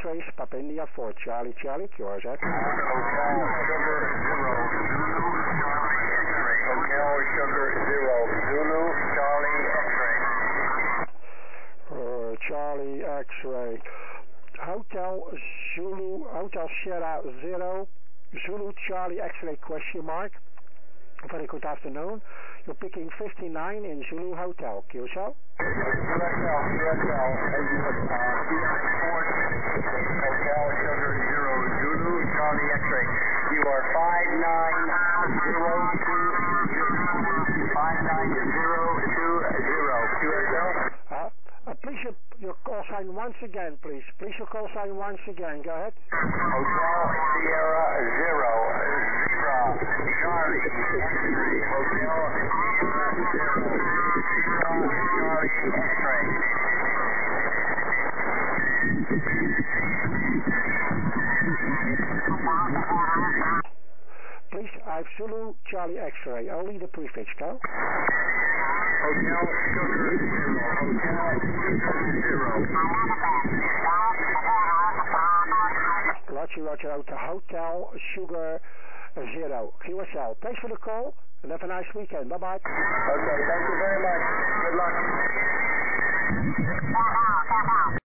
X-ray, Papa India 4, Charlie, Charlie, QRZ. Hotel Sugar 0, Zulu, Charlie, X-ray. Charlie, X-ray. Hotel Zulu, Hotel Sierra 0, Zulu, Charlie, X-ray, question mark. Very good afternoon. You're picking 59 in Zulu Hotel. QSL? QSL, Hotel Sugar 0, Zulu, Charlie, X-ray. You are 59020. QSL? Please your call sign once again, please. Please your call sign once again. Go ahead. Hotel Sierra 0, Charlie, X-ray. Hotel Sierra 0, Charlie, X-ray. Please, I have Zulu, Charlie, X-ray. Only the prefix, go. Hotel Sugar 0, Hotel Sugar 0. Roger, Hotel Sugar 0. QSL. Thanks for the call and have a nice weekend. Bye-bye. Okay, thank you very much. Good luck.